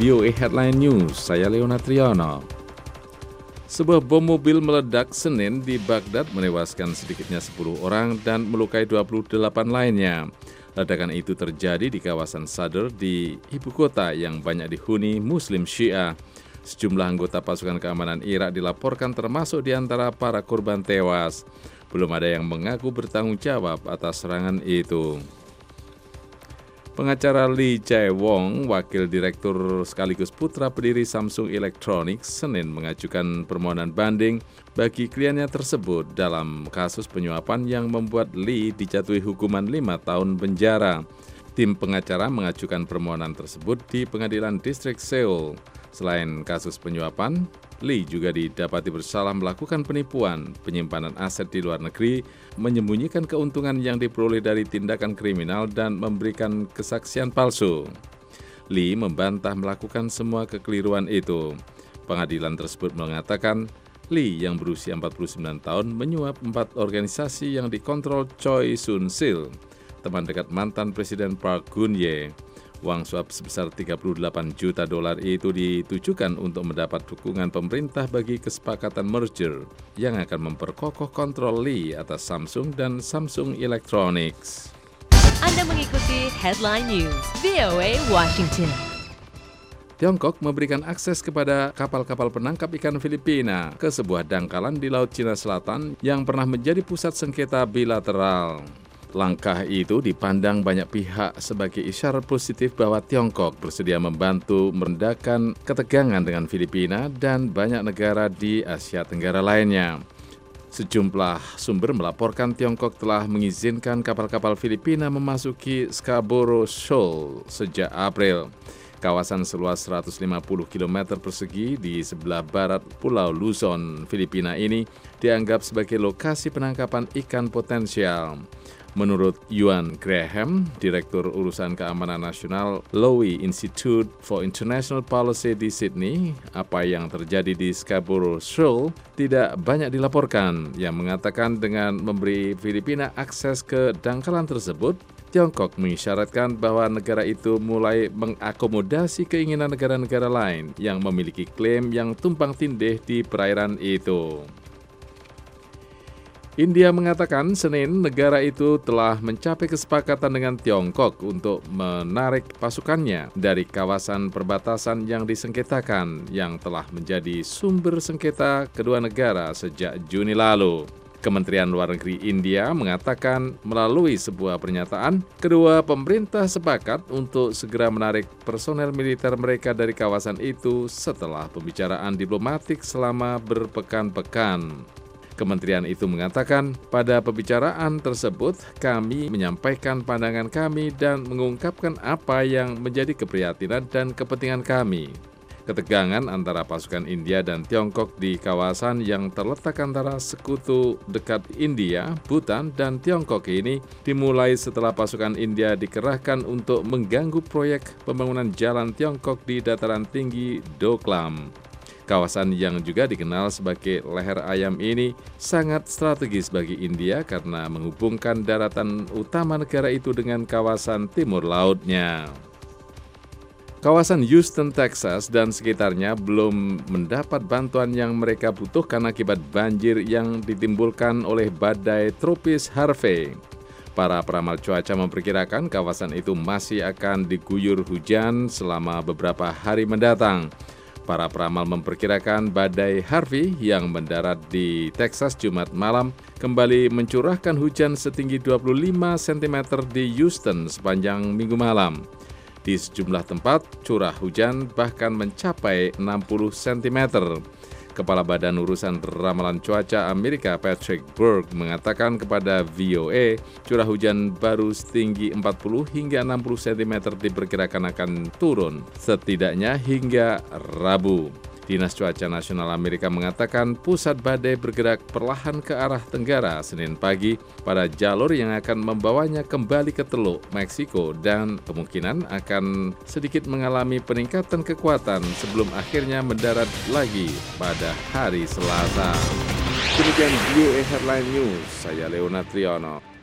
VOA Headline News, saya Leona Triano. Sebuah bom mobil meledak Senin di Baghdad menewaskan sedikitnya 10 orang dan melukai 28 lainnya. Ledakan itu terjadi di kawasan Sadr di ibu kota yang banyak dihuni Muslim Syiah. Sejumlah anggota pasukan keamanan Irak dilaporkan termasuk di antara para korban tewas. Belum ada yang mengaku bertanggung jawab atas serangan itu. Pengacara Lee Jae-wong, wakil direktur sekaligus putra pendiri Samsung Electronics, Senin mengajukan permohonan banding bagi kliennya tersebut dalam kasus penyuapan yang membuat Lee dijatuhi hukuman 5 tahun penjara. Tim pengacara mengajukan permohonan tersebut di Pengadilan Distrik Seoul. Selain kasus penyuapan, Lee juga didapati bersalah melakukan penipuan, penyimpanan aset di luar negeri, menyembunyikan keuntungan yang diperoleh dari tindakan kriminal dan memberikan kesaksian palsu. Lee membantah melakukan semua kekeliruan itu. Pengadilan tersebut mengatakan, Lee yang berusia 49 tahun menyuap 4 organisasi yang dikontrol Choi Soon-sil, teman dekat mantan Presiden Park Geun-hye. Uang suap sebesar 38 juta dolar itu ditujukan untuk mendapat dukungan pemerintah bagi kesepakatan merger yang akan memperkokoh kontrol Lee atas Samsung dan Samsung Electronics. Anda mengikuti Headline News, VOA Washington. Tiongkok memberikan akses kepada kapal-kapal penangkap ikan Filipina ke sebuah dangkalan di Laut Cina Selatan yang pernah menjadi pusat sengketa bilateral. Langkah itu dipandang banyak pihak sebagai isyarat positif bahwa Tiongkok bersedia membantu meredakan ketegangan dengan Filipina dan banyak negara di Asia Tenggara lainnya. Sejumlah sumber melaporkan Tiongkok telah mengizinkan kapal-kapal Filipina memasuki Scarborough Shoal sejak April. Kawasan seluas 150 km persegi di sebelah barat Pulau Luzon, Filipina ini dianggap sebagai lokasi penangkapan ikan potensial. Menurut Yuan Graham, Direktur Urusan Keamanan Nasional Lowy Institute for International Policy di Sydney, apa yang terjadi di Scarborough Shoal tidak banyak dilaporkan, yang mengatakan dengan memberi Filipina akses ke dangkalan tersebut, Tiongkok mengisyaratkan bahwa negara itu mulai mengakomodasi keinginan negara-negara lain yang memiliki klaim yang tumpang tindih di perairan itu. India mengatakan Senin negara itu telah mencapai kesepakatan dengan Tiongkok untuk menarik pasukannya dari kawasan perbatasan yang disengketakan yang telah menjadi sumber sengketa kedua negara sejak Juni lalu. Kementerian Luar Negeri India mengatakan melalui sebuah pernyataan, kedua pemerintah sepakat untuk segera menarik personel militer mereka dari kawasan itu setelah pembicaraan diplomatik selama berpekan-pekan. Kementerian itu mengatakan, pada pembicaraan tersebut kami menyampaikan pandangan kami dan mengungkapkan apa yang menjadi keprihatinan dan kepentingan kami. Ketegangan antara pasukan India dan Tiongkok di kawasan yang terletak antara sekutu dekat India, Bhutan, dan Tiongkok ini dimulai setelah pasukan India dikerahkan untuk mengganggu proyek pembangunan jalan Tiongkok di dataran tinggi Doklam. Kawasan yang juga dikenal sebagai leher ayam ini sangat strategis bagi India karena menghubungkan daratan utama negara itu dengan kawasan timur lautnya. Kawasan Houston, Texas dan sekitarnya belum mendapat bantuan yang mereka butuhkan akibat banjir yang ditimbulkan oleh badai tropis Harvey. Para peramal cuaca memperkirakan kawasan itu masih akan diguyur hujan selama beberapa hari mendatang. Para peramal memperkirakan badai Harvey yang mendarat di Texas Jumat malam kembali mencurahkan hujan setinggi 25 cm di Houston sepanjang minggu malam. Di sejumlah tempat, curah hujan bahkan mencapai 60 cm. Kepala Badan Urusan Ramalan Cuaca Amerika Patrick Berg mengatakan kepada VOA, curah hujan baru setinggi 40 hingga 60 cm diperkirakan akan turun, setidaknya hingga Rabu. Dinas Cuaca Nasional Amerika mengatakan pusat badai bergerak perlahan ke arah tenggara Senin pagi pada jalur yang akan membawanya kembali ke Teluk Meksiko dan kemungkinan akan sedikit mengalami peningkatan kekuatan sebelum akhirnya mendarat lagi pada hari Selasa. Demikian VOA Headline News, saya Leona Triano.